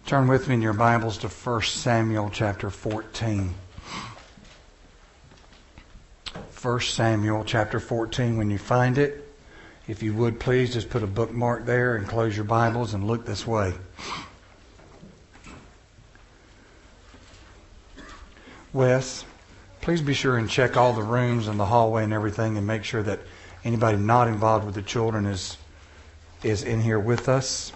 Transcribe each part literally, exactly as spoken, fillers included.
Turn with me in your Bibles to First Samuel chapter fourteen. First Samuel chapter fourteen. When you find it, if you would please just put a bookmark there and close your Bibles and look this way. Wes, please be sure and check all the rooms and the hallway and everything and make sure that anybody not involved with the children is is in here with us.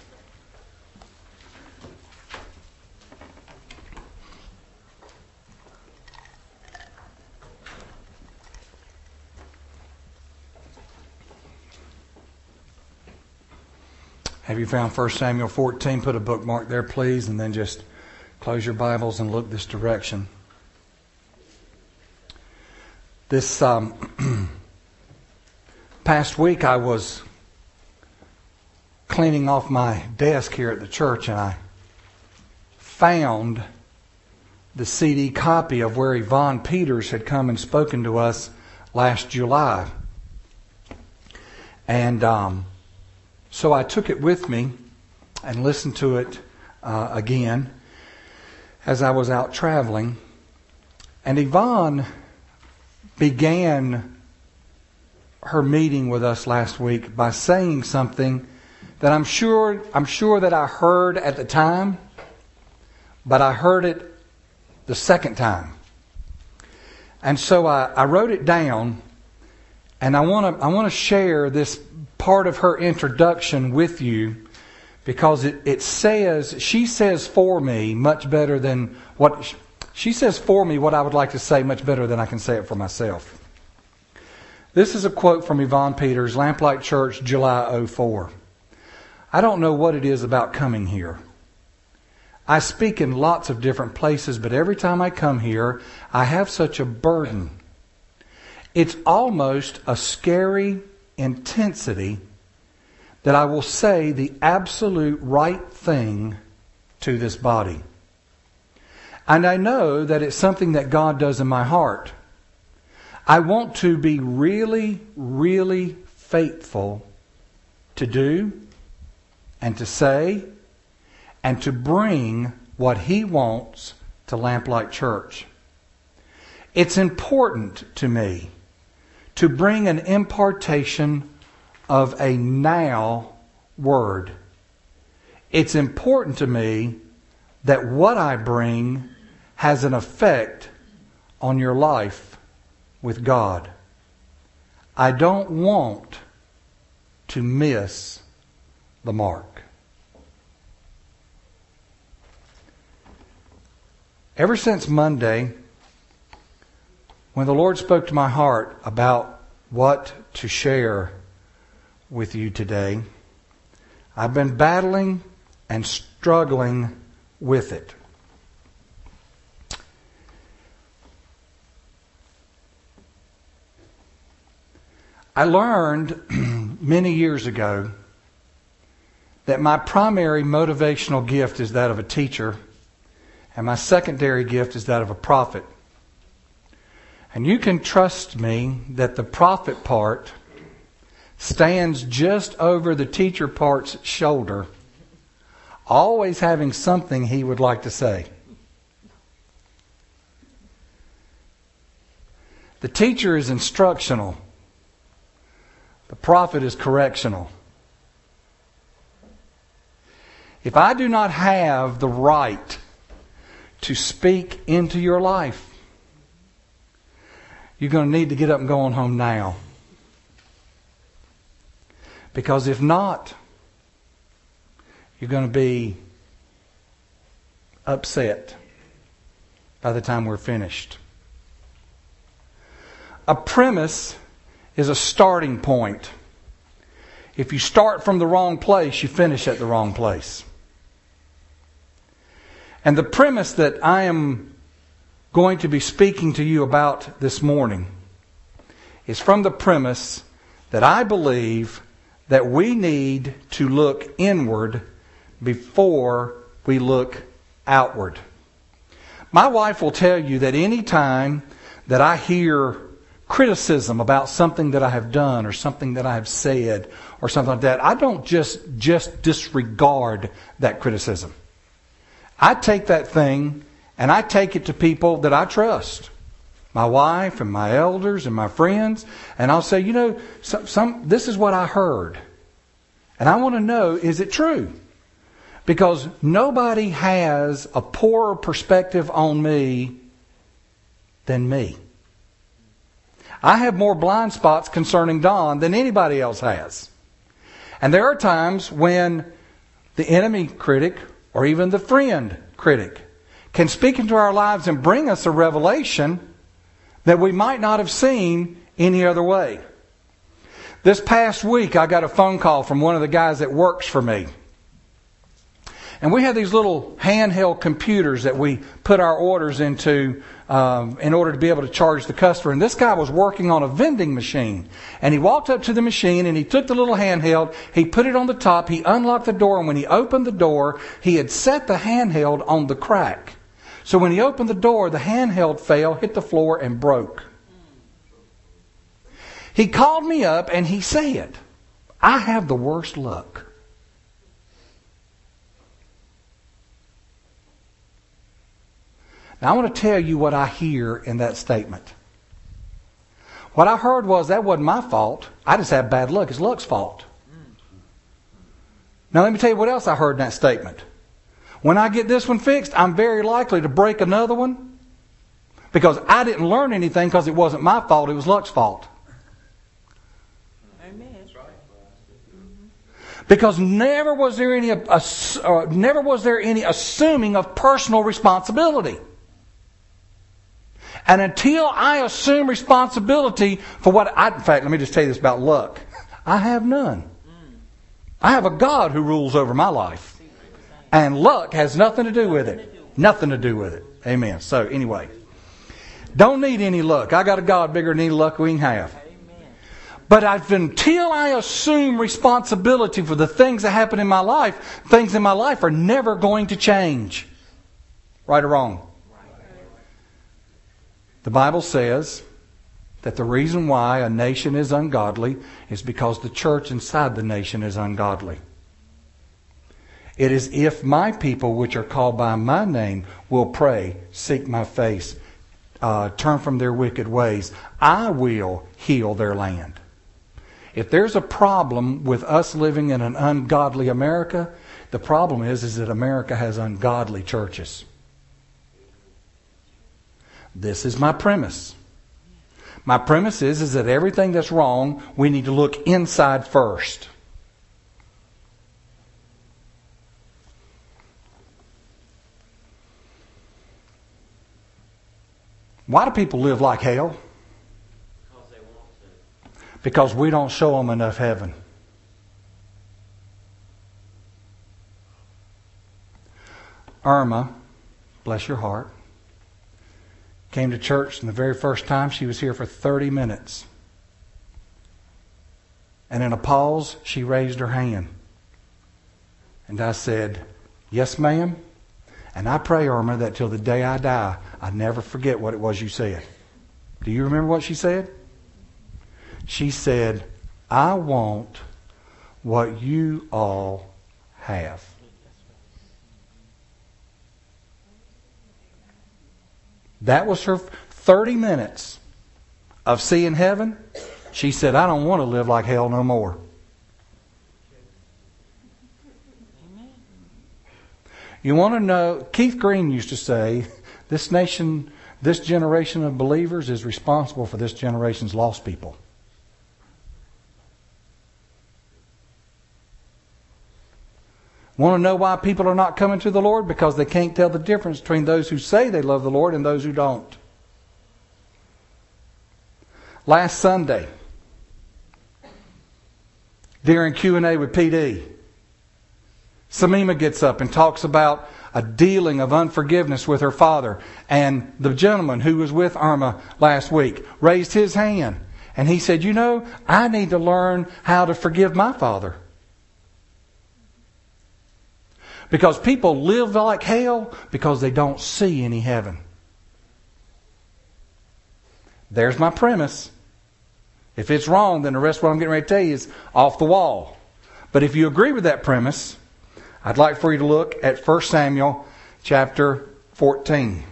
Have you found First Samuel fourteen? Put a bookmark there, please, and then just close your Bibles and look this direction. This um, past week, I was cleaning off my desk here at the church, and I found the C D copy of where Yvonne Peters had come and spoken to us last July. And um, so I took it with me and listened to it uh, again as I was out traveling. And Yvonne began her meeting with us last week by saying something that I'm sure I'm sure that I heard at the time, but I heard it the second time. And so I, I wrote it down, and I want to I want to share this part of her introduction with you because it, it says, she says for me much better than what, she says for me what I would like to say much better than I can say it for myself. This is a quote from Yvonne Peters, Lamplight Church, July oh four. I don't know what it is about coming here. I speak in lots of different places, but every time I come here, I have such a burden. It's almost a scary intensity that I will say the absolute right thing to this body. And I know that it's something that God does in my heart. I want to be really, really faithful to do and to say and to bring what He wants to Lamplight Church. It's important to me to bring an impartation of a now word. It's important to me that what I bring has an effect on your life with God. I don't want to miss the mark. Ever since Monday, when the Lord spoke to my heart about what to share with you today, I've been battling and struggling with it. I learned many years ago that my primary motivational gift is that of a teacher, and my secondary gift is that of a prophet. And you can trust me that the prophet part stands just over the teacher part's shoulder, always having something he would like to say. The teacher is instructional. The prophet is correctional. If I do not have the right to speak into your life, you're going to need to get up and go on home now. Because if not, you're going to be upset by the time we're finished. A premise is a starting point. If you start from the wrong place, you finish at the wrong place. And the premise that I am going to be speaking to you about this morning is from the premise that I believe that we need to look inward before we look outward. My wife will tell you that any time that I hear criticism about something that I have done or something that I have said or something like that, I don't just, just disregard that criticism. I take that thing and I take it to people that I trust. My wife and my elders and my friends. And I'll say, you know, some, some this is what I heard. And I want to know, is it true? Because nobody has a poorer perspective on me than me. I have more blind spots concerning Don than anybody else has. And there are times when the enemy critic or even the friend critic can speak into our lives and bring us a revelation that we might not have seen any other way. This past week, I got a phone call from one of the guys that works for me. And we have these little handheld computers that we put our orders into um, in order to be able to charge the customer. And this guy was working on a vending machine. And he walked up to the machine and he took the little handheld, he put it on the top, he unlocked the door, and when he opened the door, he had set the handheld on the crack. So when he opened the door, the handheld fell, hit the floor, and broke. He called me up and he said, I have the worst luck. Now I want to tell you what I hear in that statement. What I heard was that wasn't my fault. I just had bad luck. It's luck's fault. Now let me tell you what else I heard in that statement. When I get this one fixed, I'm very likely to break another one because I didn't learn anything because it wasn't my fault. It was luck's fault. Because never was there any uh, uh, never was there any assuming of personal responsibility. And until I assume responsibility for what I, in fact, let me just tell you this about luck. I have none. I have a God who rules over my life. And luck has nothing to do with it. Nothing to do with it. Amen. So anyway, don't need any luck. I got a God bigger than any luck we can have. But I've, until I assume responsibility for the things that happen in my life, things in my life are never going to change. Right or wrong? The Bible says that the reason why a nation is ungodly is because the church inside the nation is ungodly. It is if my people which are called by my name will pray, seek my face, uh, turn from their wicked ways, I will heal their land. If there's a problem with us living in an ungodly America, the problem is, is that America has ungodly churches. This is my premise. My premise is, is that everything that's wrong, we need to look inside first. Why do people live like hell? Because we don't show them enough heaven. Irma, bless your heart, came to church, and the very first time she was here for thirty minutes. And in a pause, she raised her hand. And I said, yes, ma'am. And I pray, Irma, that till the day I die, I never forget what it was you said. Do you remember what she said? She said, I want what you all have. That was her thirty minutes of seeing heaven. She said, I don't want to live like hell no more. You want to know, Keith Green used to say, this nation, this generation of believers is responsible for this generation's lost people. Want to know why people are not coming to the Lord? Because they can't tell the difference between those who say they love the Lord and those who don't. Last Sunday, during Q and A with P D, Samima gets up and talks about a dealing of unforgiveness with her father. And the gentleman who was with Irma last week raised his hand. And he said, you know, I need to learn how to forgive my father. Because people live like hell because they don't see any heaven. There's my premise. If it's wrong, then the rest of what I'm getting ready to tell you is off the wall. But if you agree with that premise, I'd like for you to look at First Samuel chapter fourteen.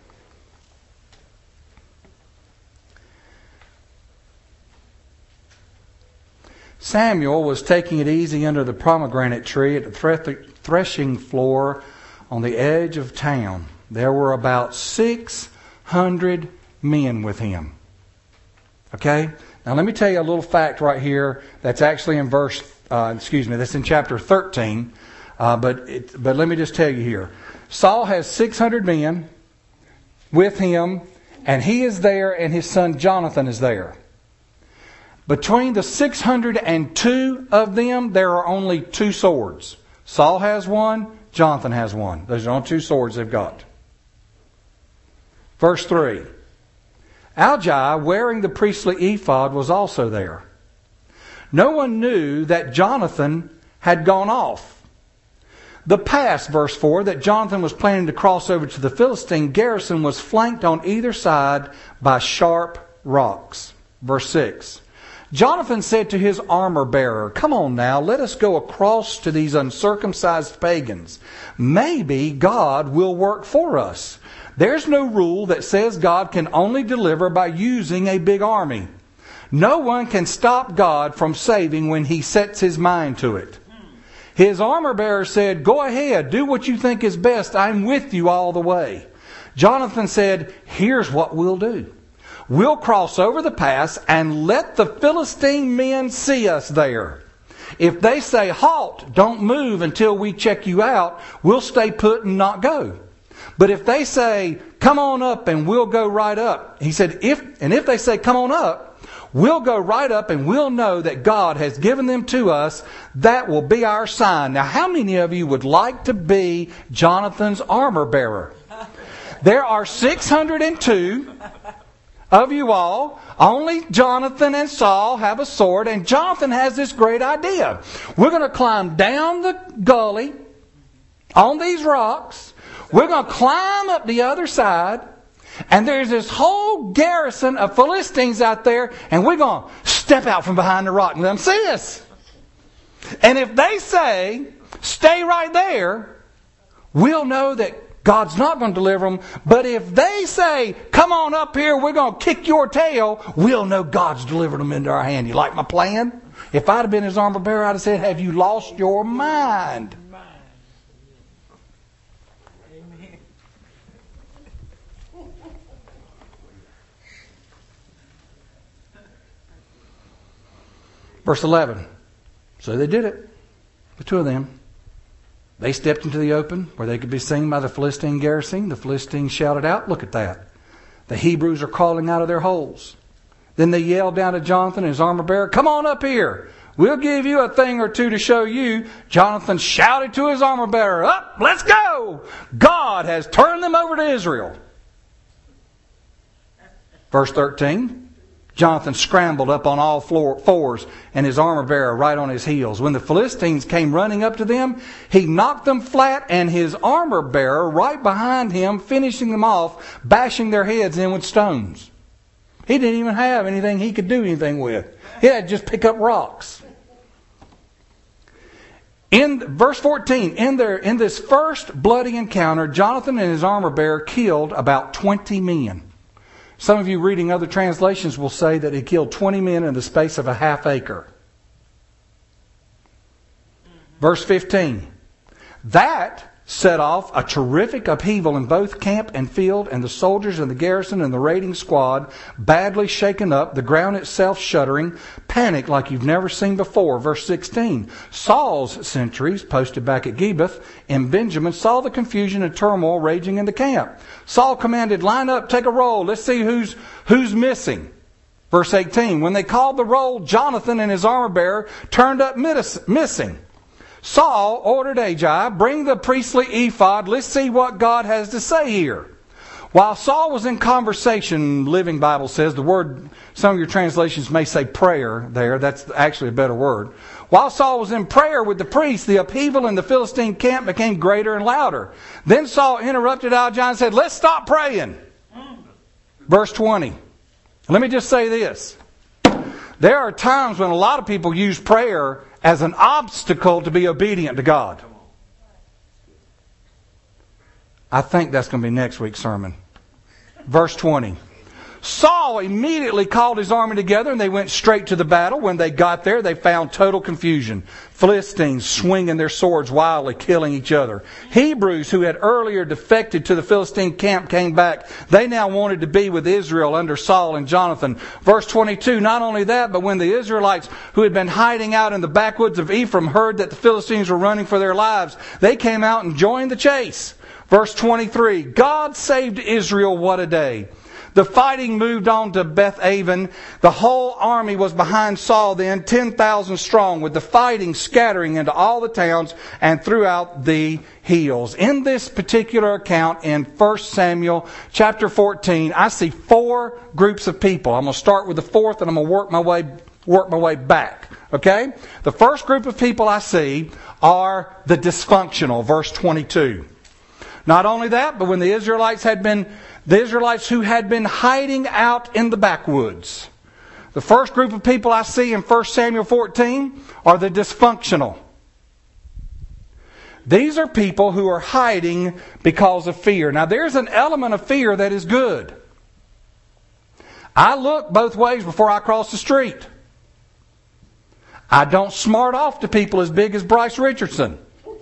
Samuel was taking it easy under the pomegranate tree at the threshing floor on the edge of town. There were about six hundred men with him. Okay? Now let me tell you a little fact right here that's actually in verse, uh, excuse me, that's in chapter thirteen. Uh, but it, but let me just tell you here. Saul has six hundred men with him, and he is there, and his son Jonathan is there. Between the six hundred two of them, there are only two swords. Saul has one, Jonathan has one. Those are only two swords they've got. Verse three. Algai, wearing the priestly ephod, was also there. No one knew that Jonathan had gone off. The pass, verse four, that Jonathan was planning to cross over to the Philistine garrison was flanked on either side by sharp rocks. Verse six. Jonathan said to his armor bearer, "Come on now, let us go across to these uncircumcised pagans. Maybe God will work for us. There's no rule that says God can only deliver by using a big army. No one can stop God from saving when He sets His mind to it." His armor bearer said, "Go ahead, do what you think is best. I'm with you all the way." Jonathan said, "Here's what we'll do. We'll cross over the pass and let the Philistine men see us there. If they say, 'Halt, don't move until we check you out,' we'll stay put and not go. But if they say, 'Come on up and we'll go right up,'" he said, if and if they say, "Come on up, we'll go right up and we'll know that God has given them to us. That will be our sign." Now, how many of you would like to be Jonathan's armor bearer? There are six hundred two of you all. Only Jonathan and Saul have a sword, and Jonathan has this great idea. We're going to climb down the gully on these rocks. We're going to climb up the other side, and there's this whole garrison of Philistines out there, and we're going to step out from behind the rock and let them see us. And if they say, "Stay right there," we'll know that God's not going to deliver them. But if they say, "Come on up here, we're going to kick your tail," we'll know God's delivered them into our hand. You like my plan? If I'd have been his armor bearer, I'd have said, "Have you lost your mind?" Verse eleven. So they did it. The two of them. They stepped into the open where they could be seen by the Philistine garrison. The Philistines shouted out, "Look at that. The Hebrews are crawling out of their holes." Then they yelled down to Jonathan and his armor bearer, "Come on up here. We'll give you a thing or two to show you." Jonathan shouted to his armor bearer, "Up, let's go. God has turned them over to Israel." Verse thirteen. Jonathan scrambled up on all fours and his armor bearer right on his heels. When the Philistines came running up to them, he knocked them flat and his armor bearer right behind him, finishing them off, bashing their heads in with stones. He didn't even have anything he could do anything with. He had to just pick up rocks. In verse fourteen, in their in this first bloody encounter, Jonathan and his armor bearer killed about twenty men. Some of you reading other translations will say that he killed twenty men in the space of a half acre. Verse fifteen. That set off a terrific upheaval in both camp and field, and the soldiers and the garrison and the raiding squad, badly shaken up, the ground itself shuddering, panicked like you've never seen before. Verse sixteen. Saul's sentries, posted back at Gibeath in Benjamin, saw the confusion and turmoil raging in the camp. Saul commanded, "Line up, take a roll. Let's see who's who's missing." Verse eighteen. When they called the roll, Jonathan and his armor bearer turned up miss- missing. Saul ordered Agag, "Bring the priestly ephod. Let's see what God has to say here." While Saul was in conversation, Living Bible says, the word, some of your translations may say prayer there. That's actually a better word. While Saul was in prayer with the priest, the upheaval in the Philistine camp became greater and louder. Then Saul interrupted Agag and said, "Let's stop praying." Verse twenty. Let me just say this. There are times when a lot of people use prayer as an obstacle to be obedient to God. I think that's going to be next week's sermon. Verse twenty. Saul immediately called his army together and they went straight to the battle. When they got there, they found total confusion. Philistines swinging their swords wildly, killing each other. Hebrews, who had earlier defected to the Philistine camp, came back. They now wanted to be with Israel under Saul and Jonathan. Verse twenty-two, not only that, but when the Israelites who had been hiding out in the backwoods of Ephraim heard that the Philistines were running for their lives, they came out and joined the chase. Verse twenty-three, God saved Israel, what a day. The fighting moved on to Beth-aven. The whole army was behind Saul then, ten thousand strong, with the fighting scattering into all the towns and throughout the hills. In this particular account in First Samuel chapter fourteen, I see four groups of people. I'm going to start with the fourth and I'm going to work my way, work my way back. Okay? The first group of people I see are the dysfunctional, verse twenty-two. Not only that, but when the Israelites had been, the Israelites who had been hiding out in the backwoods. The first group of people I see in First Samuel fourteen are the dysfunctional. These are people who are hiding because of fear. Now there's an element of fear that is good. I look both ways before I cross the street. I don't smart off to people as big as Bryce Richardson.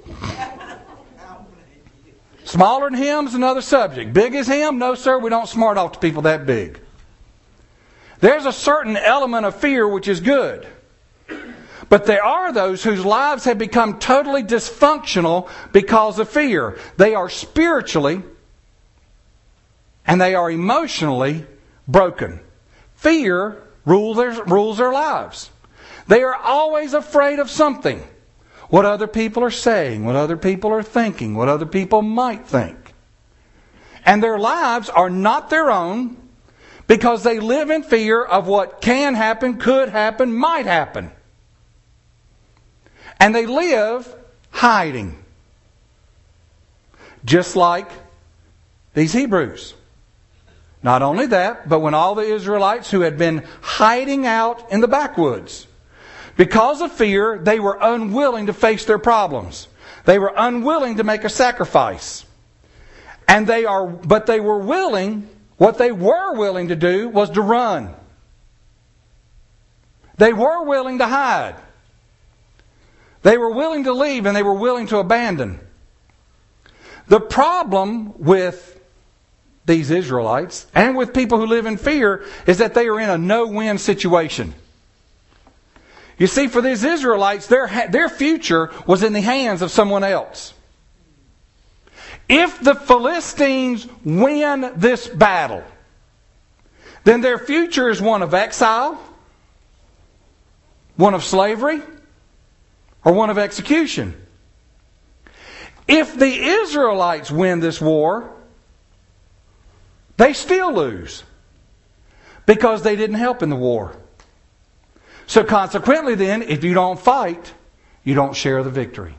Smaller than him is another subject. Big as him? No, sir, we don't smart off to people that big. There's a certain element of fear which is good. But there are those whose lives have become totally dysfunctional because of fear. They are spiritually and they are emotionally broken. Fear rules their, rules their lives. They are always afraid of something. What other people are saying, what other people are thinking, what other people might think. And their lives are not their own because they live in fear of what can happen, could happen, might happen. And they live hiding. Just like these Hebrews. Not only that, but when all the Israelites who had been hiding out in the backwoods, because of fear, they were unwilling to face their problems. They were unwilling to make a sacrifice. And they are, but they were willing, what they were willing to do was to run. They were willing to hide. They were willing to leave and they were willing to abandon. The problem with these Israelites and with people who live in fear is that they are in a no-win situation. You see, for these Israelites, their, their future was in the hands of someone else. If the Philistines win this battle, then their future is one of exile, one of slavery, or one of execution. If the Israelites win this war, they still lose because they didn't help in the war. So consequently then, if you don't fight, you don't share the victory.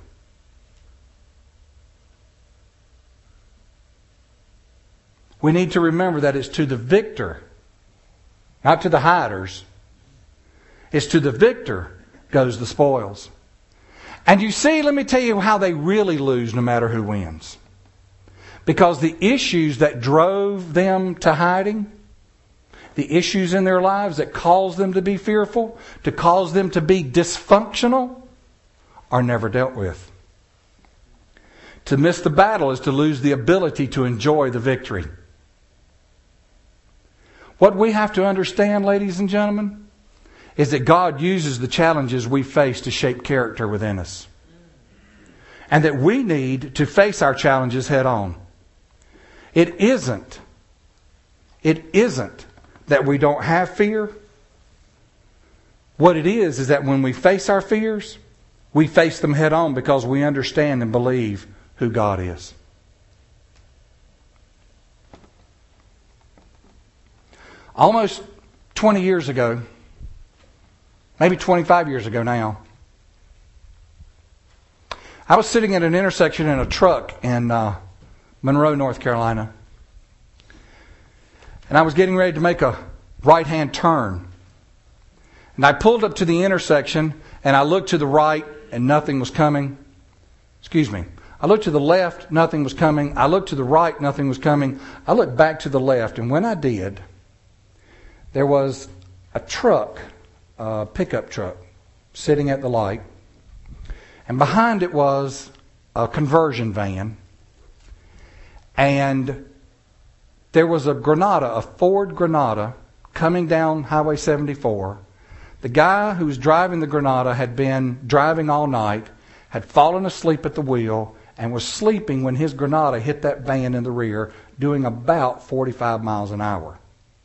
We need to remember that it's to the victor, not to the hiders. It's to the victor goes the spoils. And you see, let me tell you how they really lose no matter who wins. Because the issues that drove them to hiding, the issues in their lives that cause them to be fearful, to cause them to be dysfunctional, are never dealt with. To miss the battle is to lose the ability to enjoy the victory. What we have to understand, ladies and gentlemen, is that God uses the challenges we face to shape character within us. And that we need to face our challenges head on. It isn't, it isn't that we don't have fear. What it is, is that when we face our fears, we face them head on because we understand and believe who God is. Almost twenty years ago, maybe twenty-five years ago now, I was sitting at an intersection in a truck in uh, Monroe, North Carolina. And I was getting ready to make a right-hand turn. And I pulled up to the intersection and I looked to the right and nothing was coming. Excuse me. I looked to the left, nothing was coming. I looked to the right, nothing was coming. I looked back to the left, and when I did, there was a truck, a pickup truck, sitting at the light. And behind it was a conversion van. And there was a Granada, a Ford Granada, coming down Highway seventy-four. The guy who was driving the Granada had been driving all night, had fallen asleep at the wheel, and was sleeping when his Granada hit that van in the rear, doing about forty-five miles an hour.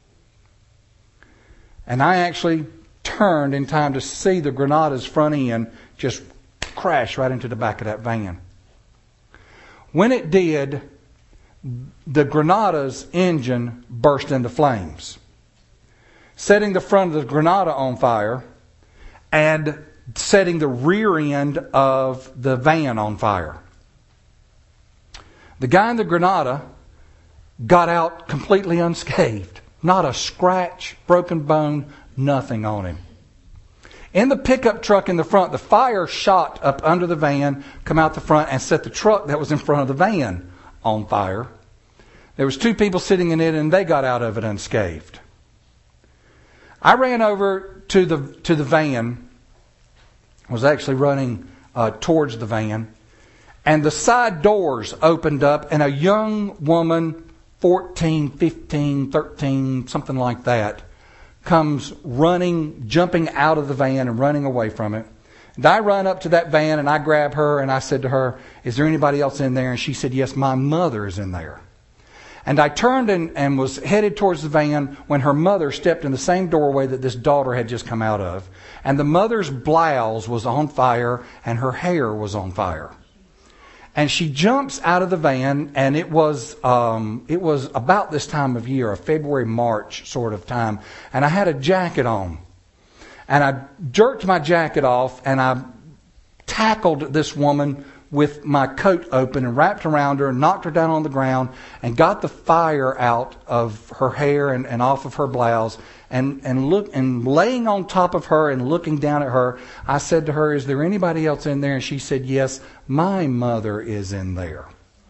And I actually turned in time to see the Granada's front end just crash right into the back of that van. When it did, the Granada's engine burst into flames, setting the front of the Granada on fire and setting the rear end of the van on fire. The guy in the Granada got out completely unscathed. Not a scratch, broken bone, nothing on him. In the pickup truck in the front, the fire shot up under the van, come out the front, and set the truck that was in front of the van on fire. There was two people sitting in it, and they got out of it unscathed. I ran over to the to the van, was actually running uh, towards the van, and the side doors opened up, and a young woman, fourteen, fifteen, thirteen, something like that, comes running, jumping out of the van and running away from it. And I run up to that van and I grab her and I said to her, "Is there anybody else in there?" And she said, "Yes, my mother is in there." And I turned and, and was headed towards the van when her mother stepped in the same doorway that this daughter had just come out of. And the mother's blouse was on fire and her hair was on fire. And she jumps out of the van, and it was um, it was about this time of year, a February, March sort of time. And I had a jacket on. And I jerked my jacket off, and I tackled this woman with my coat open and wrapped around her and knocked her down on the ground and got the fire out of her hair and, and off of her blouse. And, and look and laying on top of her and looking down at her, I said to her, "Is there anybody else in there?" And she said, "Yes, my mother is in there."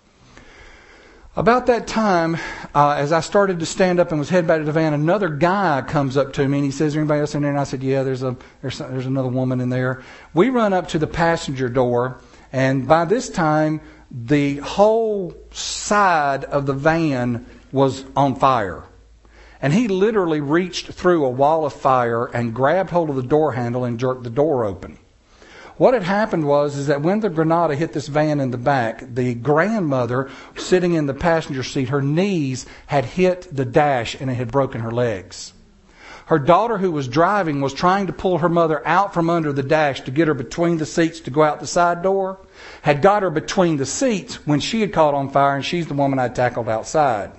About that time, uh, as I started to stand up and was headed back to the van, another guy comes up to me and he says, "Is there anybody else in there?" And I said, "Yeah, there's a there's there's another woman in there." We run up to the passenger door, and by this time, the whole side of the van was on fire. And he literally reached through a wall of fire and grabbed hold of the door handle and jerked the door open. What had happened was is that when the Granada hit this van in the back, the grandmother sitting in the passenger seat, her knees had hit the dash and it had broken her legs. Her daughter, who was driving, was trying to pull her mother out from under the dash to get her between the seats to go out the side door, had got her between the seats when she had caught on fire, and she's the woman I tackled outside.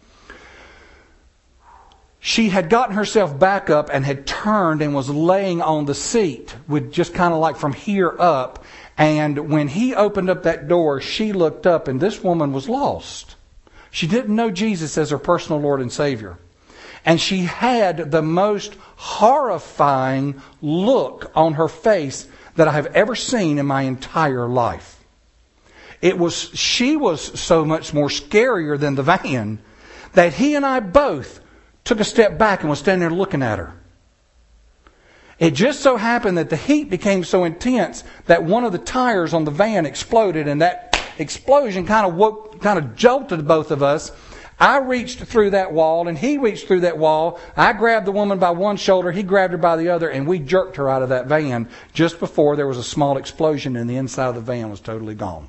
She had gotten herself back up and had turned and was laying on the seat with just kind of like from here up. And when he opened up that door, she looked up, and this woman was lost. She didn't know Jesus as her personal Lord and Savior. And she had the most horrifying look on her face that I have ever seen in my entire life. It was, she was so much more scarier than the van that he and I both took a step back and was standing there looking at her. It just so happened that the heat became so intense that one of the tires on the van exploded, and that explosion kind of woke, kind of jolted both of us. I reached through that wall and he reached through that wall. I grabbed the woman by one shoulder, he grabbed her by the other, and we jerked her out of that van just before there was a small explosion and the inside of the van was totally gone.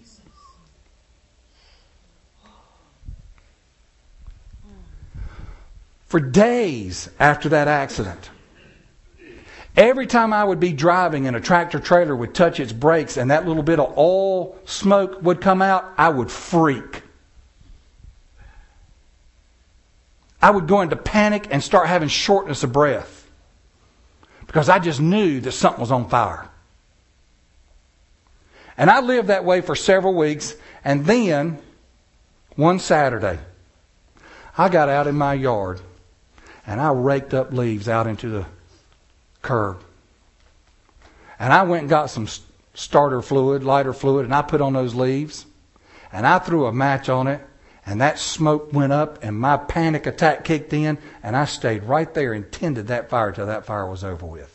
For days after that accident, every time I would be driving and a tractor trailer would touch its brakes and that little bit of oil smoke would come out, I would freak. I would go into panic and start having shortness of breath because I just knew that something was on fire. And I lived that way for several weeks, and then one Saturday, I got out in my yard and I raked up leaves out into the curb. And I went and got some starter fluid, lighter fluid, and I put on those leaves, and I threw a match on it, and that smoke went up, and my panic attack kicked in, and I stayed right there and tended that fire till that fire was over with.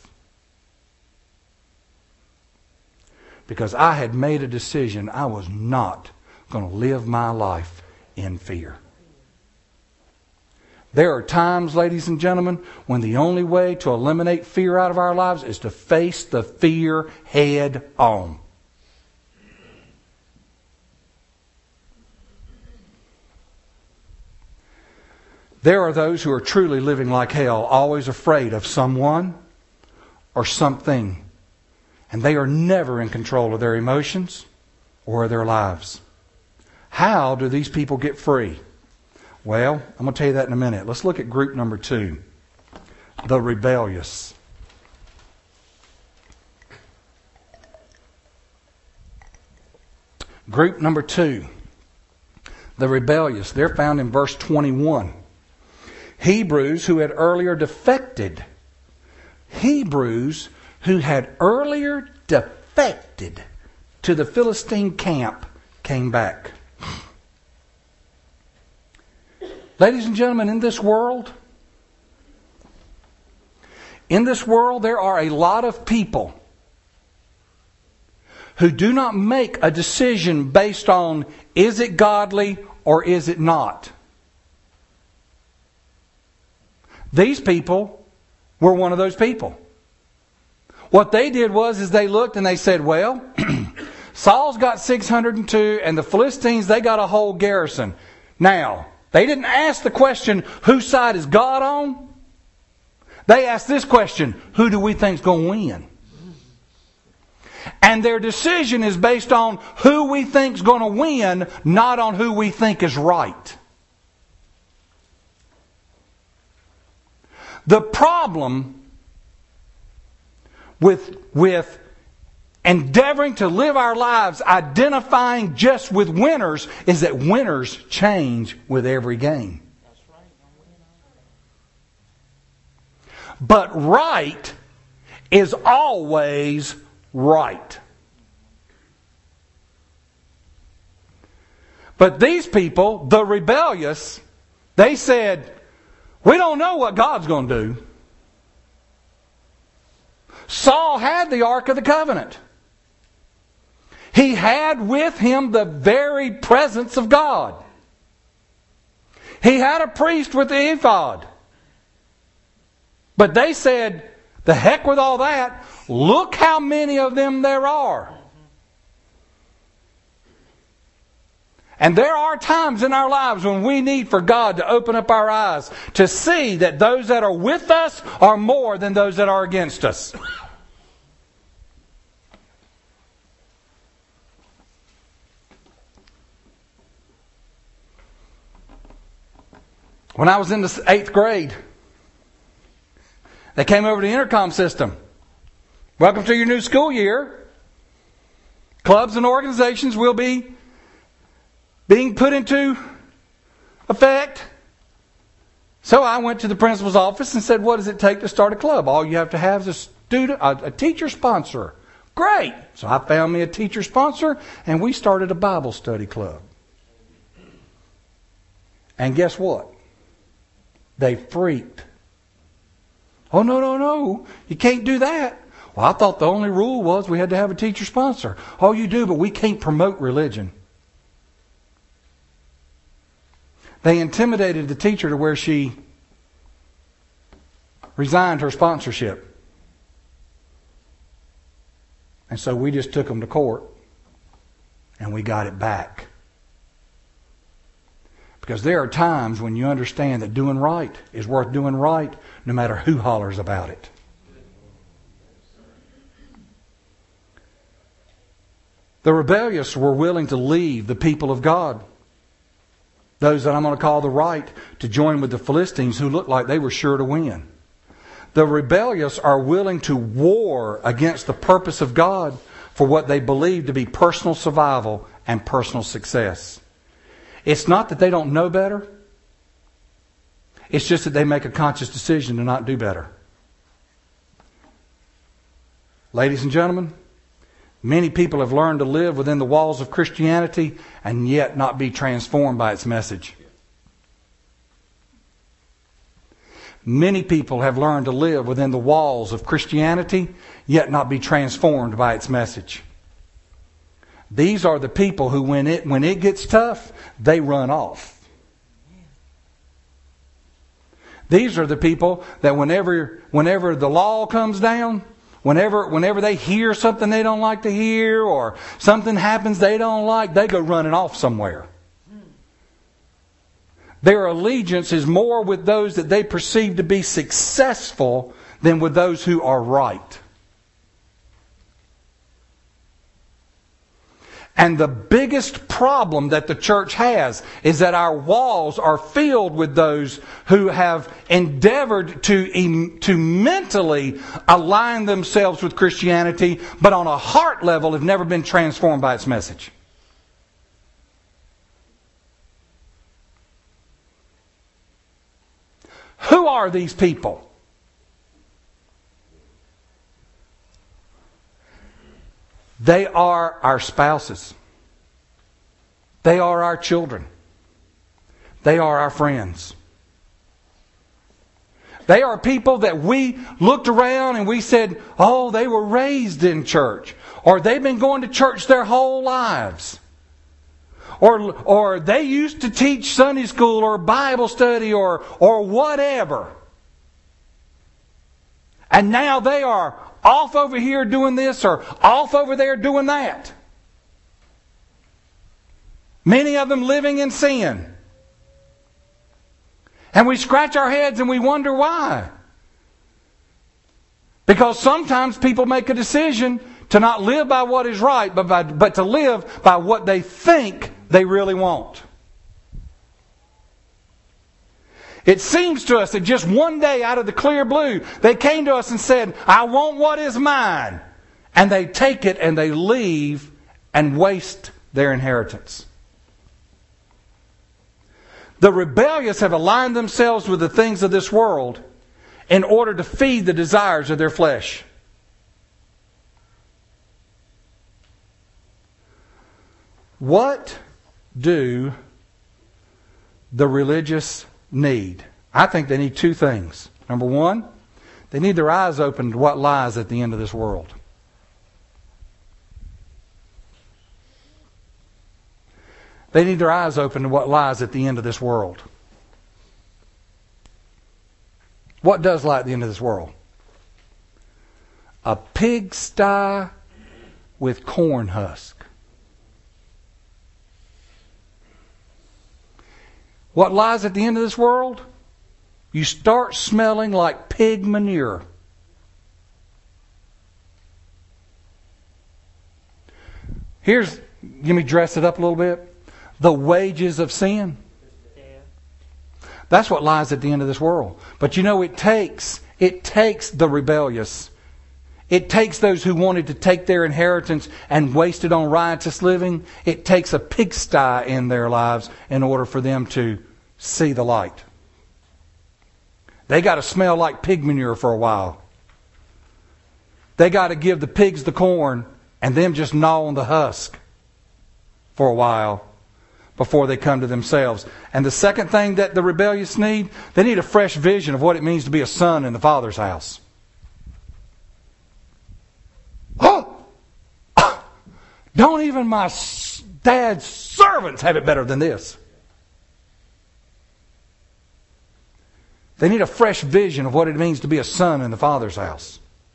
Because I had made a decision I was not going to live my life in fear. There are times, ladies and gentlemen, when the only way to eliminate fear out of our lives is to face the fear head on. There are those who are truly living like hell, always afraid of someone or something. And they are never in control of their emotions or their lives. How do these people get free? Well, I'm going to tell you that in a minute. Let's look at group number two. The rebellious. Group number two. The rebellious. They're found in verse twenty-one. Hebrews who had earlier defected. Hebrews who had earlier defected to the Philistine camp came back. Ladies and gentlemen, in this world, in this world there are a lot of people who do not make a decision based on is it godly or is it not. These people were one of those people. What they did was is they looked and they said, well, Saul's got six hundred two and the Philistines, they got a whole garrison. Now, they didn't ask the question, whose side is God on? They asked this question, who do we think's going to win? And their decision is based on who we think's going to win, not on who we think is right. The problem with, with endeavoring to live our lives identifying just with winners is that winners change with every game. But right is always right. But these people, the rebellious, they said, we don't know what God's going to do. Saul had the Ark of the Covenant. He had with him the very presence of God. He had a priest with the ephod. But they said, the heck with all that. Look how many of them there are. And there are times in our lives when we need for God to open up our eyes to see that those that are with us are more than those that are against us. When I was in the eighth grade, they came over to the intercom system. Welcome to your new school year. Clubs and organizations will be being put into effect. So I went to the principal's office and said, what does it take to start a club? All you have to have is a student, a, a teacher sponsor. Great. So I found me a teacher sponsor and we started a Bible study club. And guess what? They freaked. Oh, no, no, no. You can't do that. Well, I thought the only rule was we had to have a teacher sponsor. Oh, you do, but we can't promote religion. They intimidated the teacher to where she resigned her sponsorship. And so we just took them to court and we got it back. Because there are times when you understand that doing right is worth doing right no matter who hollers about it. The rebellious were willing to leave the people of God, those that I'm going to call the right, to join with the Philistines who looked like they were sure to win. The rebellious are willing to war against the purpose of God for what they believe to be personal survival and personal success. It's not that they don't know better. It's just that they make a conscious decision to not do better. Ladies and gentlemen, Many people have learned to live within the walls of Christianity and yet not be transformed by its message. Many people have learned to live within the walls of Christianity, yet not be transformed by its message. These are the people who, when it when it gets tough, they run off. These are the people that whenever whenever the law comes down, whenever whenever they hear something they don't like to hear, or something happens they don't like, they go running off somewhere. Their allegiance is more with those that they perceive to be successful than with those who are right. And the biggest problem that the church has is that our walls are filled with those who have endeavored to, to mentally align themselves with Christianity, but on a heart level have never been transformed by its message. Who are these people? They are our spouses. They are our children. They are our friends. They are people that we looked around and we said, oh, they were raised in church. Or they've been going to church their whole lives. Or, or they used to teach Sunday school or Bible study or, or whatever. And now they are off over here doing this or off over there doing that. Many of them living in sin. And we scratch our heads and we wonder why. Because sometimes people make a decision to not live by what is right, but, by, but to live by what they think they really want. It seems to us that just one day out of the clear blue, they came to us and said, I want what is mine. And they take it and they leave and waste their inheritance. The rebellious have aligned themselves with the things of this world in order to feed the desires of their flesh. What do the religious need? I think they need two things. Number one, they need their eyes opened to what lies at the end of this world. They need their eyes open to what lies at the end of this world. What does lie at the end of this world? A pigsty with corn husk. What lies at the end of this world? You start smelling like pig manure. Here's, let me dress it up a little bit. The wages of sin. That's what lies at the end of this world. But you know, it takes, it takes the rebellious. It takes those who wanted to take their inheritance and waste it on riotous living. It takes a pigsty in their lives in order for them to see the light. They got to smell like pig manure for a while. They got to give the pigs the corn and them just gnaw on the husk for a while before they come to themselves. And the second thing that the rebellious need, they need a fresh vision of what it means to be a son in the Father's house. Oh! Don't even my dad's servants have it better than this. They need a fresh vision of what it means to be a son in the Father's house.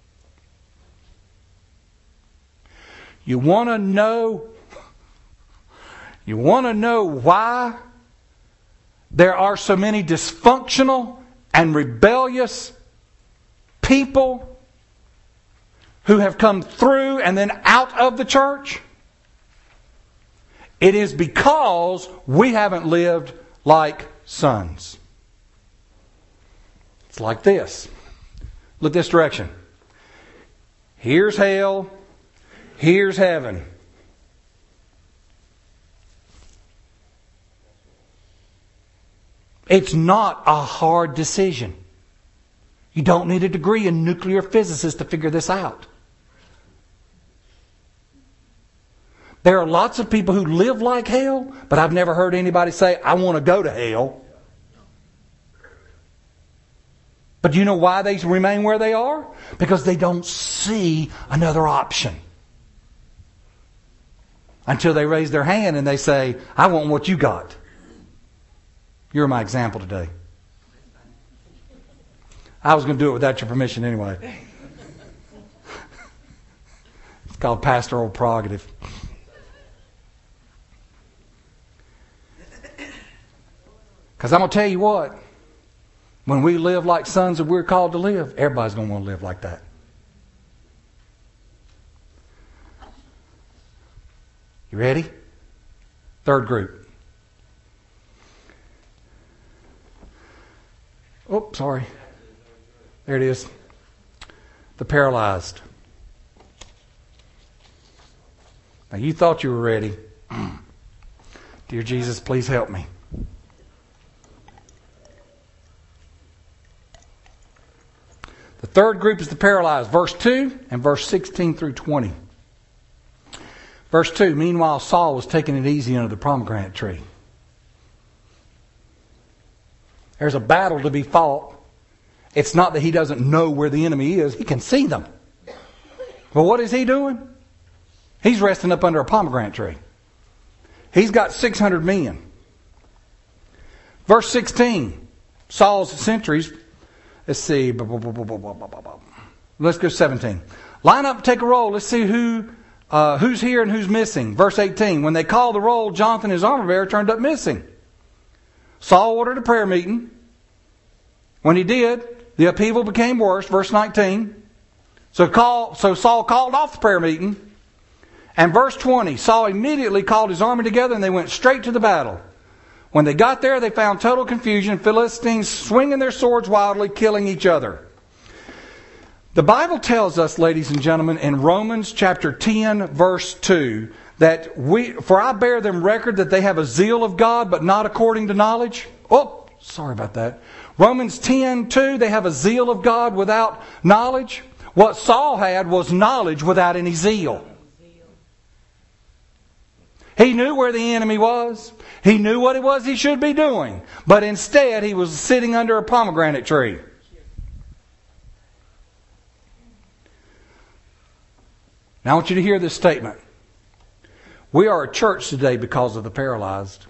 You want to know, you want to know why there are so many dysfunctional and rebellious people who have come through and then out of the church? It is because we haven't lived like sons. It's like this. Look this direction. Here's hell. Here's heaven. It's not a hard decision. You don't need a degree in nuclear physics to figure this out. There are lots of people who live like hell, but I've never heard anybody say, I want to go to hell. But do you know why they remain where they are? Because they don't see another option. Until they raise their hand and they say, I want what you got. You're my example today. I was going to do it without your permission anyway. It's called pastoral prerogative. Because I'm going to tell you what. When we live like sons that we're called to live, everybody's going to want to live like that. You ready? Third group. Oh, sorry. There it is. The paralyzed. Now you thought you were ready. Dear Jesus, please help me. The third group is the paralyzed. Verse two and verse sixteen through twenty. Verse two, meanwhile Saul was taking it easy under the pomegranate tree. There's a battle to be fought. It's not that he doesn't know where the enemy is. He can see them. But what is he doing? He's resting up under a pomegranate tree. He's got six hundred men. Verse sixteen, Saul's sentries. Let's see. Let's go seventeen. Line up, take a roll. Let's see who uh, who's here and who's missing. Verse eighteen. When they called the roll, Jonathan, his armor bearer, turned up missing. Saul ordered a prayer meeting. When he did, the upheaval became worse. Verse nineteen. So, call, so Saul called off the prayer meeting. And verse twenty. Saul immediately called his army together and they went straight to the battle. When they got there, they found total confusion. Philistines swinging their swords wildly, killing each other. The Bible tells us, ladies and gentlemen, in Romans chapter ten, verse two, that we, for I bear them record that they have a zeal of God, but not according to knowledge. Oh, sorry about that. Romans ten, two, they have a zeal of God without knowledge. What Saul had was knowledge without any zeal. He knew where the enemy was. He knew what it was he should be doing. But instead, he was sitting under a pomegranate tree. Now I want you to hear this statement. We are a church today because of the paralyzed.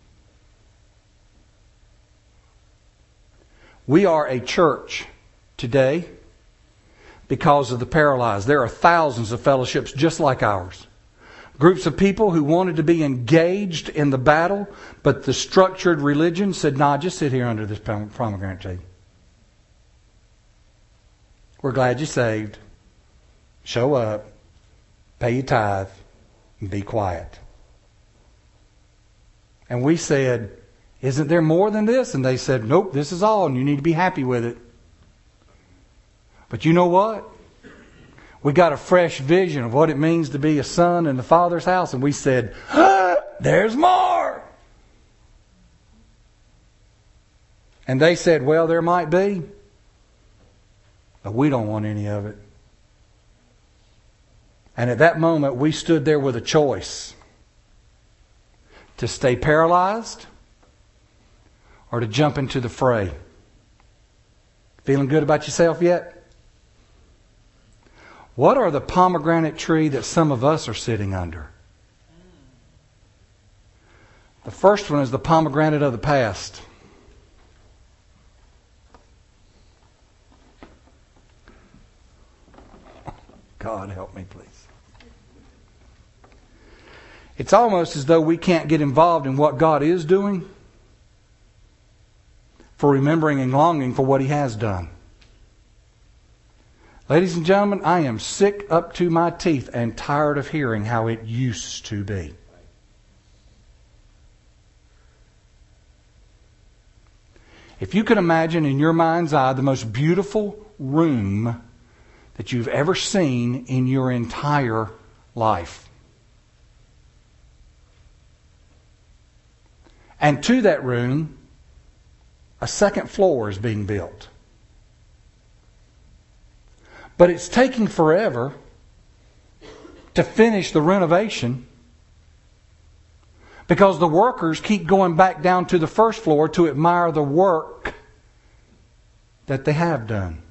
We are a church today because of the paralyzed. There are thousands of fellowships just like ours. Groups of people who wanted to be engaged in the battle, but the structured religion said, nah, just sit here under this pomegranate tree. We're glad you're saved. Show up. Pay your tithe. And be quiet. And we said, isn't there more than this? And they said, nope, this is all, and you need to be happy with it. But you know what? We got a fresh vision of what it means to be a son in the Father's house. And we said, ah, there's more. And they said, well, there might be. But we don't want any of it. And at that moment, we stood there with a choice. To stay paralyzed or to jump into the fray. Feeling good about yourself yet? What are the pomegranate tree that some of us are sitting under? The first one is the pomegranate of the past. God help me, please. It's almost as though we can't get involved in what God is doing for remembering and longing for what He has done. Ladies and gentlemen, I am sick up to my teeth and tired of hearing how it used to be. If you can imagine in your mind's eye the most beautiful room that you've ever seen in your entire life. And to that room, a second floor is being built. But it's taking forever to finish the renovation Because the workers keep going back down to the first floor to admire the work that they have done.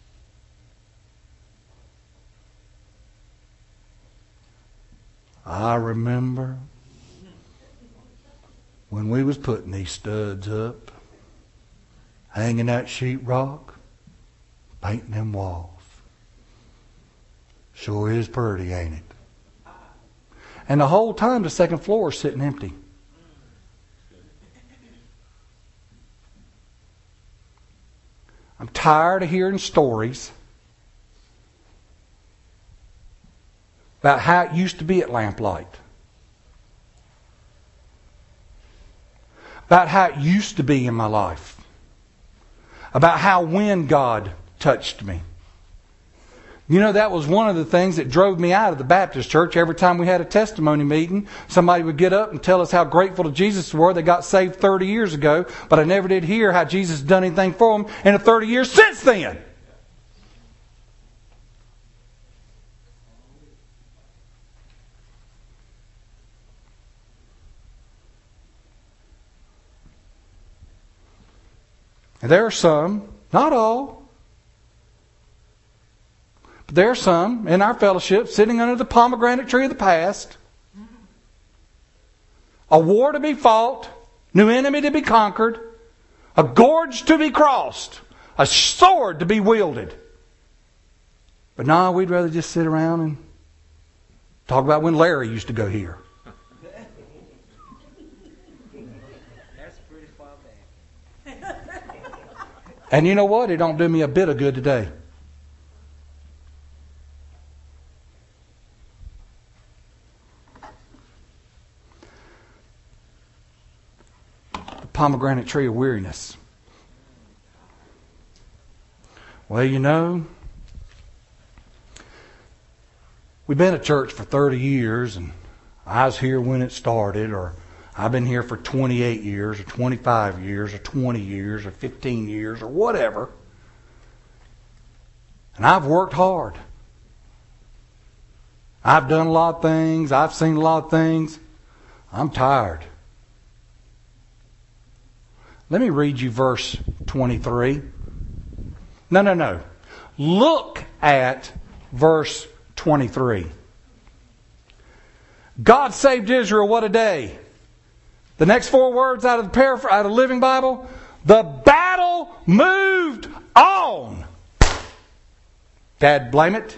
I remember when we was putting these studs up, hanging that sheetrock, painting them walls. Sure is pretty, ain't it? And the whole time the second floor is sitting empty. I'm tired of hearing stories about how it used to be at Lamplight. About how it used to be in my life. About how when God touched me. You know, that was one of the things that drove me out of the Baptist church. Every time we had a testimony meeting, somebody would get up and tell us how grateful to Jesus were. They got saved thirty years ago, but I never did hear how Jesus done anything for them in the thirty years since then. And there are some, not all, but there are some in our fellowship sitting under the pomegranate tree of the past. A war to be fought, new enemy to be conquered, a gorge to be crossed, a sword to be wielded. But no, we'd rather just sit around and talk about when Larry used to go here. That's pretty far back. And you know what? It don't do me a bit of good today. Pomegranate tree of weariness. Well, you know, we've been at church for thirty years, and I was here when it started, or I've been here for twenty-eight years, or twenty-five years, or twenty years, or fifteen years, or whatever. And I've worked hard. I've done a lot of things. I've seen a lot of things. I'm tired. Let me read you verse twenty-three. No, no, no. Look at verse twenty-three. God saved Israel, what a day. The next four words out of the paraphr- out of the Living Bible. The battle moved on. Dad, blame it.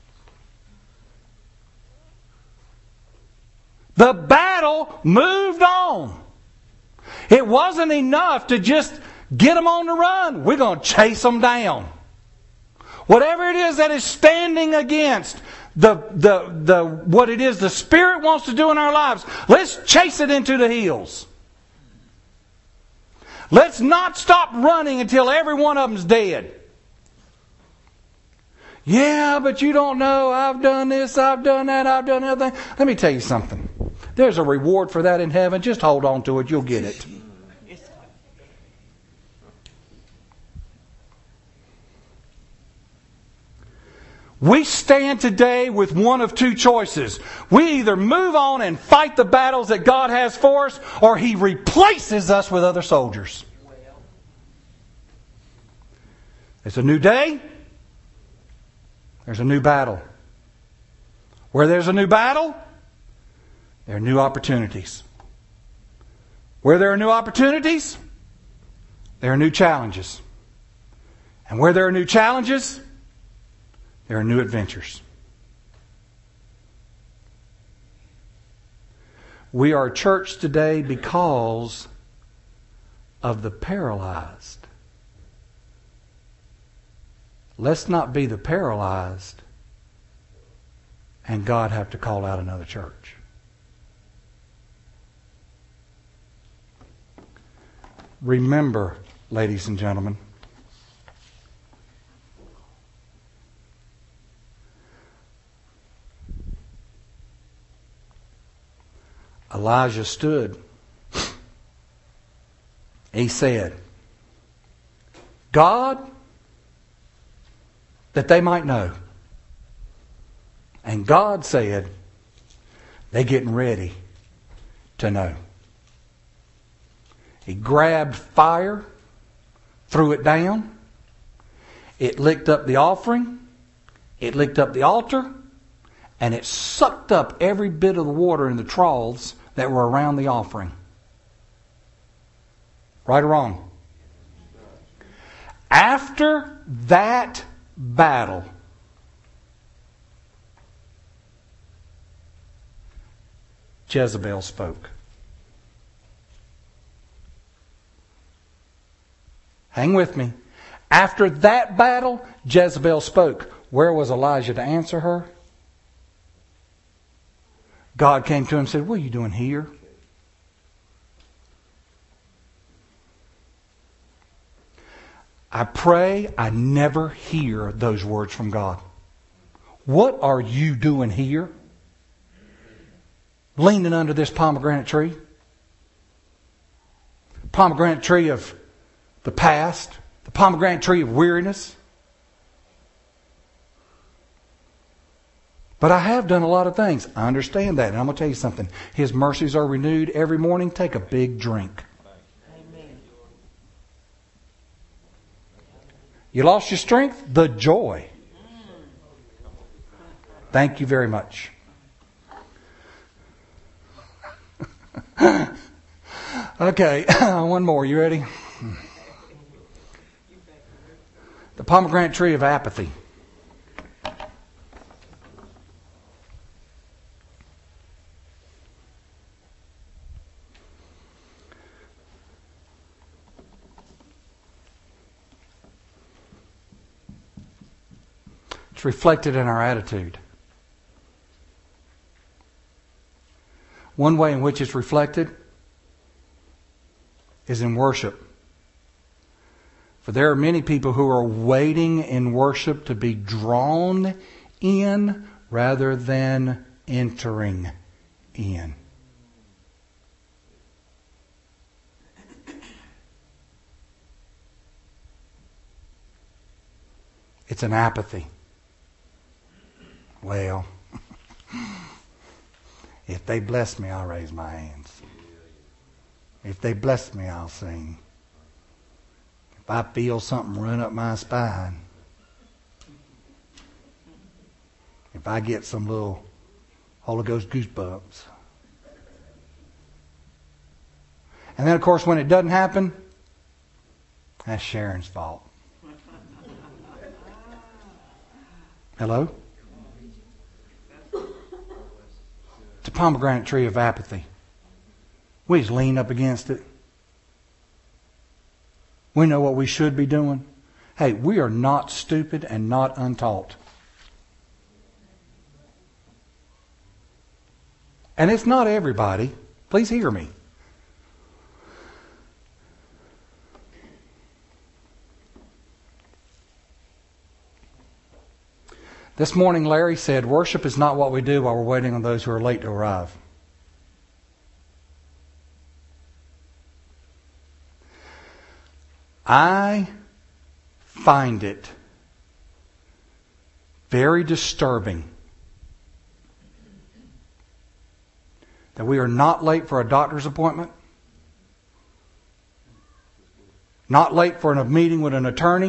The battle moved on. It wasn't enough to just get them on the run. We're going to chase them down. Whatever it is that is standing against the, the, the, what it is the Spirit wants to do in our lives, let's chase it into the hills. Let's not stop running until every one of them's dead. Yeah, but you don't know. I've done this, I've done that, I've done everything. Let me tell you something. There's a reward for that in heaven. Just hold on to it. You'll get it. We stand today with one of two choices. We either move on and fight the battles that God has for us, or He replaces us with other soldiers. It's a new day. There's a new battle. Where there's a new battle, there are new opportunities. Where there are new opportunities, there are new challenges. And where there are new challenges, there are new adventures. We are a church today because of the paralyzed. Let's not be the paralyzed and God have to call out another church. Remember, ladies and gentlemen, Elijah stood. He said, God, that they might know. And God said, they're getting ready to know. He grabbed fire, threw it down. It licked up the offering. It licked up the altar. And it sucked up every bit of the water in the troughs that were around the offering. Right or wrong? After that battle, Jezebel spoke. Hang with me. After that battle, Jezebel spoke. Where was Elijah to answer her? God came to him and said, what are you doing here? I pray I never hear those words from God. What are you doing here? Leaning under this pomegranate tree. Pomegranate tree of the past. The pomegranate tree of weariness. But I have done a lot of things. I understand that. And I'm going to tell you something. His mercies are renewed every morning. Take a big drink. Amen. You lost your strength? The joy. Thank you very much. Okay, one more. You ready? The pomegranate tree of apathy. It's reflected in our attitude. One way in which it's reflected is in worship. For there are many people who are waiting in worship to be drawn in rather than entering in. It's an apathy. Well, if they bless me, I'll raise my hands. If they bless me, I'll sing. If I feel something run up my spine, if I get some little Holy Ghost goosebumps. And then, of course, when it doesn't happen, that's Sharon's fault. Hello? It's a pomegranate tree of apathy. We just lean up against it. We know what we should be doing. Hey, we are not stupid and not untaught. And it's not everybody. Please hear me. This morning, Larry said, worship is not what we do while we're waiting on those who are late to arrive. I find it very disturbing that we are not late for a doctor's appointment, not late for a meeting with an attorney,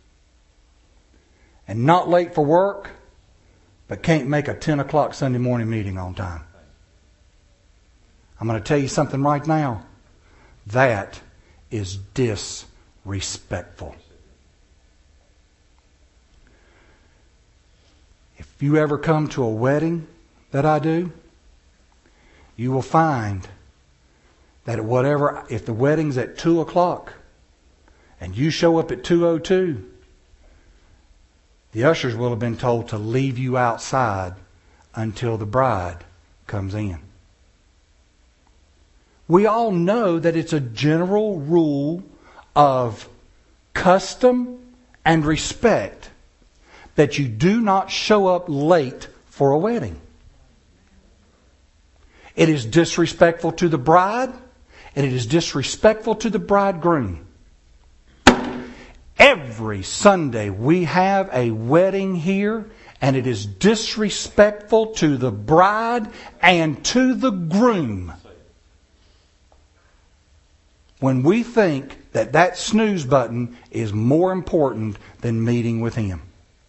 and not late for work, but can't make a ten o'clock Sunday morning meeting on time. I'm going to tell you something right now. That is disrespectful. If you ever come to a wedding that I do, you will find that whatever, if the wedding's at two o'clock and you show up at two oh two, the ushers will have been told to leave you outside until the bride comes in. We all know that it's a general rule of custom and respect that you do not show up late for a wedding. It is disrespectful to the bride, and it is disrespectful to the bridegroom. Every Sunday we have a wedding here, and it is disrespectful to the bride and to the groom when we think that that snooze button is more important than meeting with Him.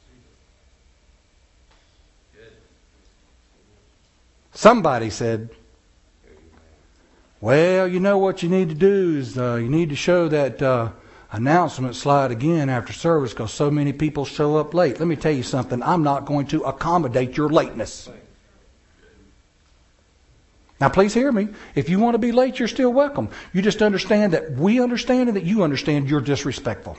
Somebody said, well, you know what you need to do is uh, you need to show that uh, announcement slide again after service because so many people show up late. Let me tell you something. I'm not going to accommodate your lateness. Now, please hear me. If you want to be late, you're still welcome. You just understand that we understand and that you understand you're disrespectful.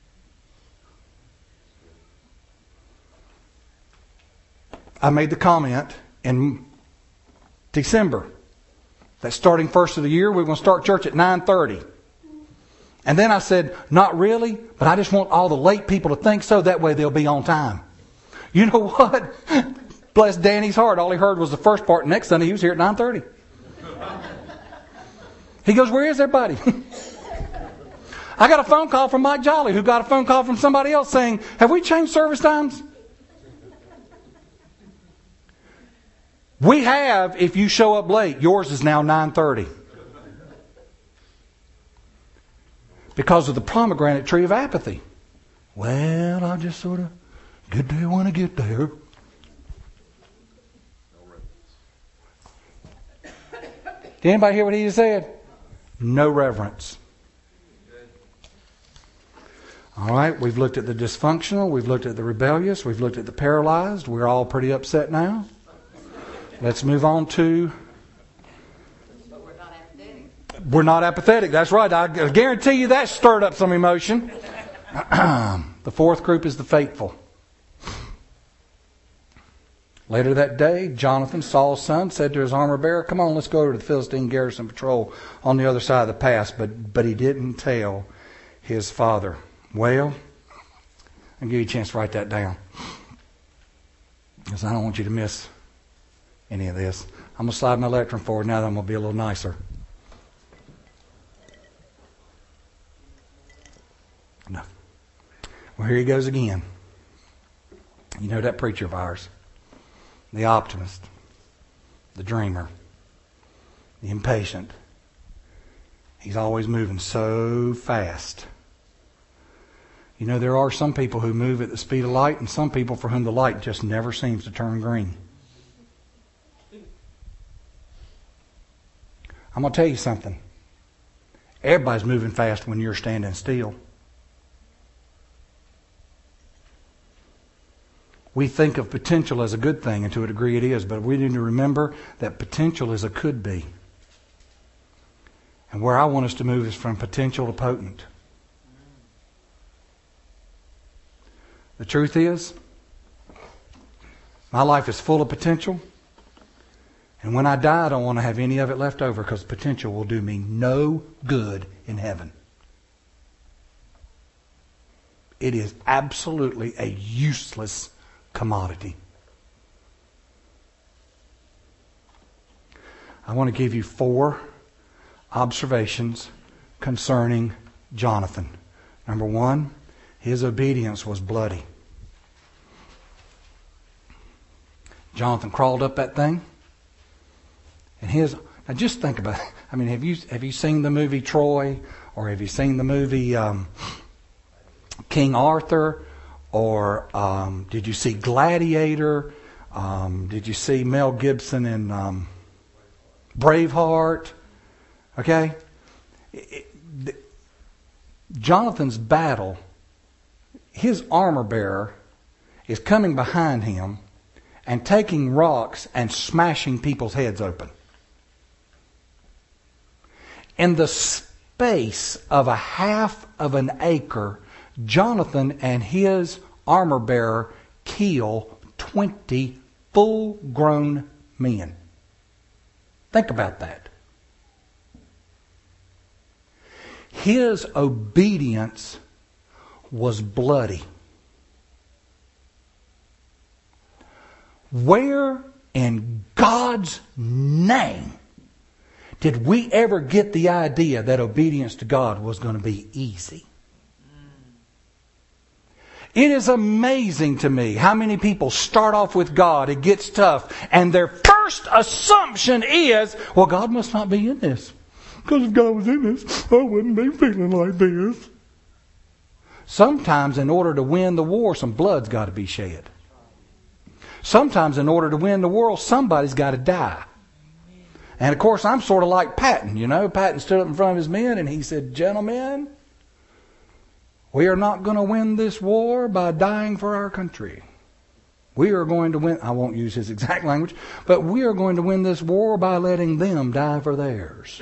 I made the comment in December that starting first of the year, we're going to start church at nine thirty. And then I said, not really, but I just want all the late people to think so. That way they'll be on time. You know what? Bless Danny's heart. All he heard was the first part. Next Sunday he was here at nine thirty. He goes, where is everybody? I got a phone call from Mike Jolly, who got a phone call from somebody else saying, have we changed service times? We have, if you show up late. Yours is now nine thirty. Because of the pomegranate tree of apathy. Well, I just sort of get there when I get there. Did anybody hear what he just said? No reverence. All right, we've looked at the dysfunctional. We've looked at the rebellious. We've looked at the paralyzed. We're all pretty upset now. Let's move on to... But we're not apathetic. We're not apathetic. That's right. I guarantee you that stirred up some emotion. The fourth group is the faithful. Later that day, Jonathan, Saul's son, said to his armor bearer, come on, let's go over to the Philistine garrison patrol on the other side of the pass. But, but he didn't tell his father. Well, I'll give you a chance to write that down. Because I don't want you to miss any of this. I'm going to slide my lectern forward now that I'm going to be a little nicer. No. Well, here he goes again. You know that preacher of ours. The optimist. The dreamer. The impatient. He's always moving so fast. You know, there are some people who move at the speed of light and some people for whom the light just never seems to turn green. I'm going to tell you something. Everybody's moving fast when you're standing still. We think of potential as a good thing, and to a degree it is, but we need to remember that potential is a could be. And where I want us to move is from potential to potent. The truth is, my life is full of potential. And when I die, I don't want to have any of it left over because potential will do me no good in heaven. It is absolutely a useless commodity. I want to give you four observations concerning Jonathan. Number one, his obedience was bloody. Jonathan crawled up that thing. And his, now just think about it. I mean, have you have you seen the movie Troy? Or have you seen the movie um, King Arthur? Or um, did you see Gladiator? Um, did you see Mel Gibson in um, Braveheart? Okay? It, it, Jonathan's battle, his armor bearer is coming behind him and taking rocks and smashing people's heads open. In the space of a half of an acre, Jonathan and his armor bearer kill twenty full-grown men. Think about that. His obedience was bloody. Where in God's name did we ever get the idea that obedience to God was going to be easy? It is amazing to me how many people start off with God, it gets tough, and their first assumption is, well, God must not be in this. because if God was in this, I wouldn't be feeling like this. Sometimes in order to win the war, some blood's got to be shed. Sometimes in order to win the world, somebody's got to die. And of course, I'm sort of like Patton, you know. Patton stood up in front of his men and he said, gentlemen, we are not going to win this war by dying for our country. We are going to win, I won't use his exact language, but we are going to win this war by letting them die for theirs.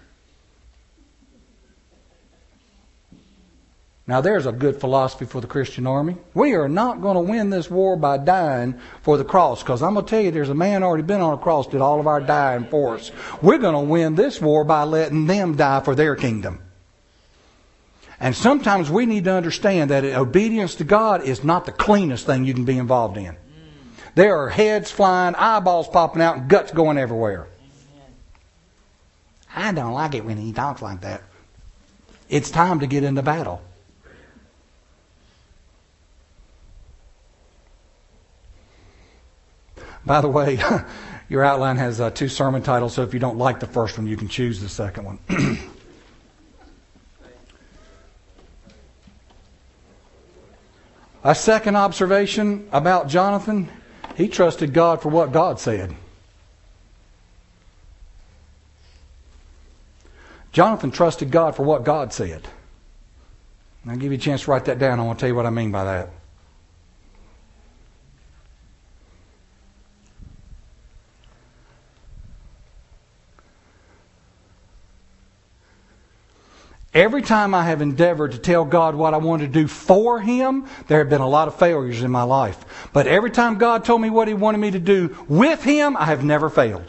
Now there's a good philosophy for the Christian army. We are not going to win this war by dying for the cross, because I'm going to tell you, there's a man already been on a cross, did all of our dying for us. We're going to win this war by letting them die for their kingdom. And sometimes we need to understand that obedience to God is not the cleanest thing you can be involved in. There are heads flying, eyeballs popping out, and guts going everywhere. I don't like it when he talks like that. It's time to get into battle. By the way, your outline has uh, two sermon titles, so if you don't like the first one, you can choose the second one. A second observation about Jonathan, he trusted God for what God said. Jonathan trusted God for what God said. I'll give you a chance to write that down. I want to tell you what I mean by that. Every time I have endeavored to tell God what I wanted to do for Him, there have been a lot of failures in my life. But every time God told me what He wanted me to do with Him, I have never failed.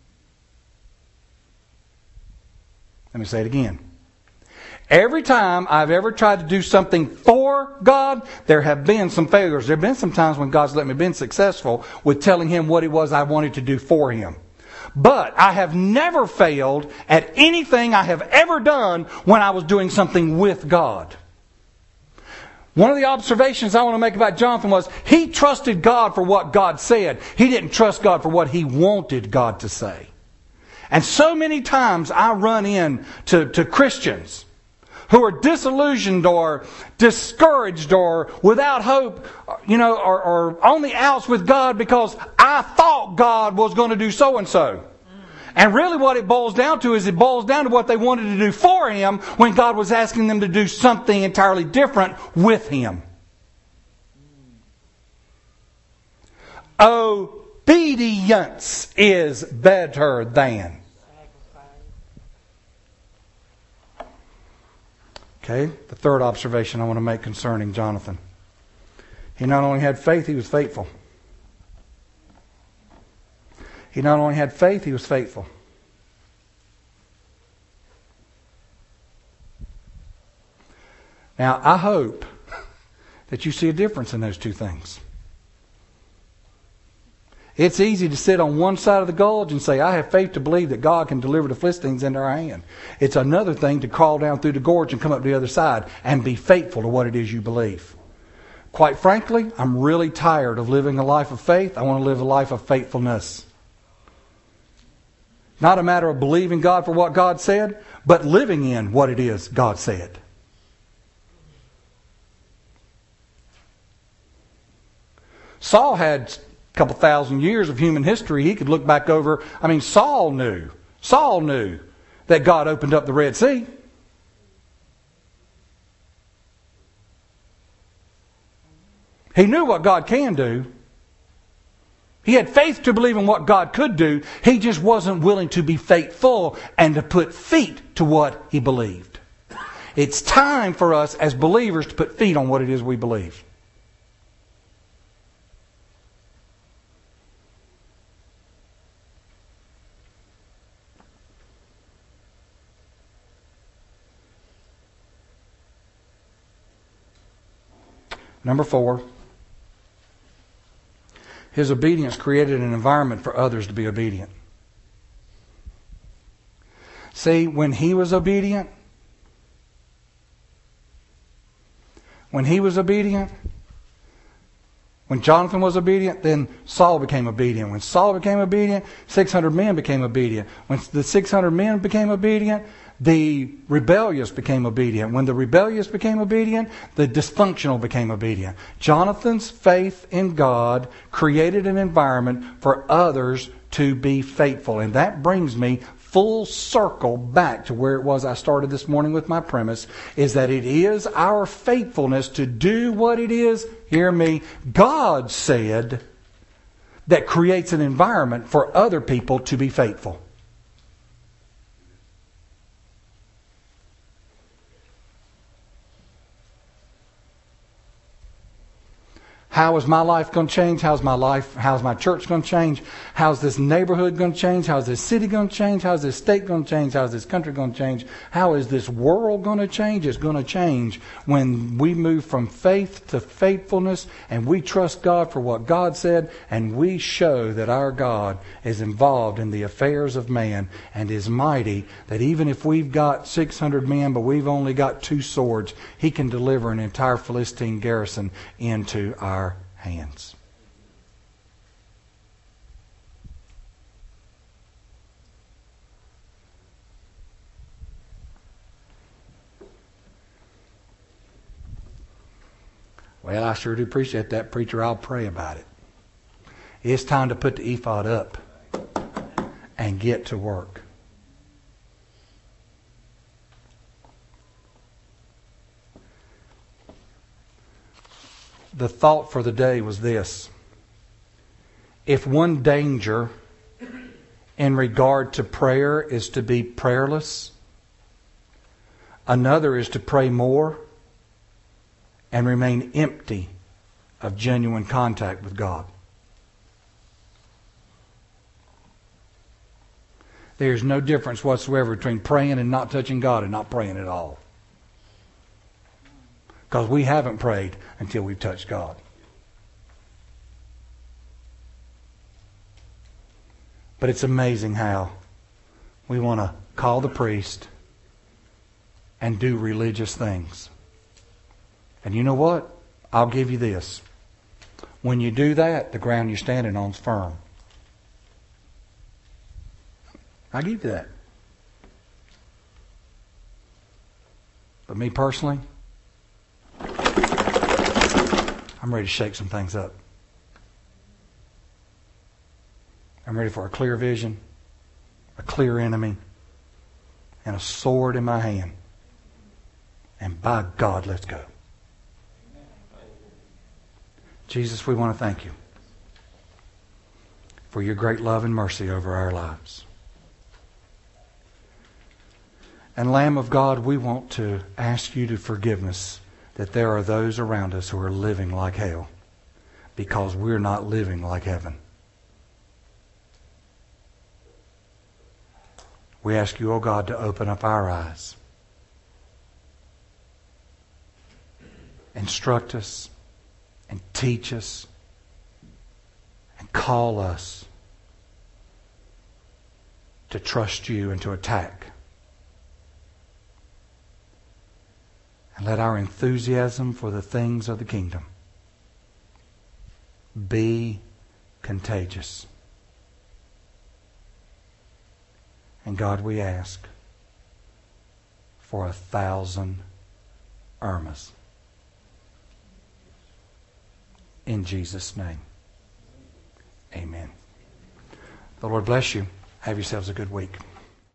Let me say it again. Every time I've ever tried to do something for God, there have been some failures. There have been some times when God's let me be successful with telling Him what it was I wanted to do for Him. But I have never failed at anything I have ever done when I was doing something with God. One of the observations I want to make about Jonathan was he trusted God for what God said. He didn't trust God for what he wanted God to say. And so many times I run in to, to Christians who are disillusioned or discouraged or without hope, you know, or, or on the outs with God because I thought God was going to do so and so. And really what it boils down to is it boils down to what they wanted to do for Him when God was asking them to do something entirely different with Him. Obedience is better than. Okay, the third observation I want to make concerning Jonathan. He not only had faith, he was faithful. He not only had faith, he was faithful. Now, I hope that you see a difference in those two things. It's easy to sit on one side of the gulch and say, I have faith to believe that God can deliver the Philistines into our hand. It's another thing to crawl down through the gorge and come up the other side and be faithful to what it is you believe. Quite frankly, I'm really tired of living a life of faith. I want to live a life of faithfulness. Not a matter of believing God for what God said, but living in what it is God said. Saul had a couple thousand years of human history he could look back over. I mean, Saul knew. Saul knew that God opened up the Red Sea. He knew what God can do. He had faith to believe in what God could do. He just wasn't willing to be faithful and to put feet to what he believed. It's time for us as believers to put feet on what it is we believe. Number four, his obedience created an environment for others to be obedient. See, when he was obedient, when he was obedient, When Jonathan was obedient, then Saul became obedient. When Saul became obedient, six hundred men became obedient. When the six hundred men became obedient, the rebellious became obedient. When the rebellious became obedient, the dysfunctional became obedient. Jonathan's faith in God created an environment for others to be faithful. And that brings me full circle back to where it was I started this morning with my premise, is that it is our faithfulness to do what it is, hear me, God said, that creates an environment for other people to be faithful. How is my life going to change? How's my life? How's my church going to change? How's this neighborhood going to change? How's this city going to change? How's this state going to change? How's this country going to change? How is this world going to change? It's going to change when we move from faith to faithfulness and we trust God for what God said, and we show that our God is involved in the affairs of man and is mighty, that even if we've got six hundred men but we've only got two swords, He can deliver an entire Philistine garrison into our hands. Well, I sure do appreciate that, preacher. I'll pray about it. It's time to put the ephod up and get to work. The thought for the day was this. If one danger in regard to prayer is to be prayerless, another is to pray more and remain empty of genuine contact with God. There's no difference whatsoever between praying and not touching God and not praying at all. Because we haven't prayed until we've touched God. But it's amazing how we want to call the priest and do religious things. And you know what? I'll give you this. When you do that, the ground you're standing on is firm. I'll give you that. But me personally, I'm ready to shake some things up. I'm ready for a clear vision, a clear enemy, and a sword in my hand. And by God, let's go. Jesus, we want to thank you for your great love and mercy over our lives. And Lamb of God, we want to ask you to forgive us that there are those around us who are living like hell because we're not living like heaven. We ask you, oh God, to open up our eyes. Instruct us and teach us and call us to trust you and to attack. And let our enthusiasm for the things of the kingdom be contagious. And God, we ask for a thousand Irmas. In Jesus' name. Amen. The Lord bless you. Have yourselves a good week.